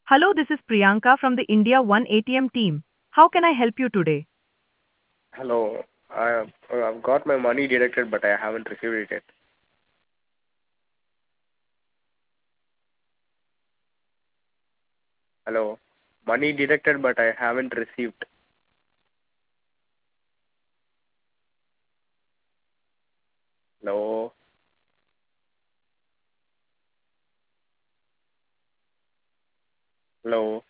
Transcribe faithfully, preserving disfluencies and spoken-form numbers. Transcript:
Hello, this is Priyanka from the India One A T M team. How can I help you today? Hello. I, I've got my money deducted, but I haven't received it yet. Hello. Money deducted, but I haven't received. Hello. Hello.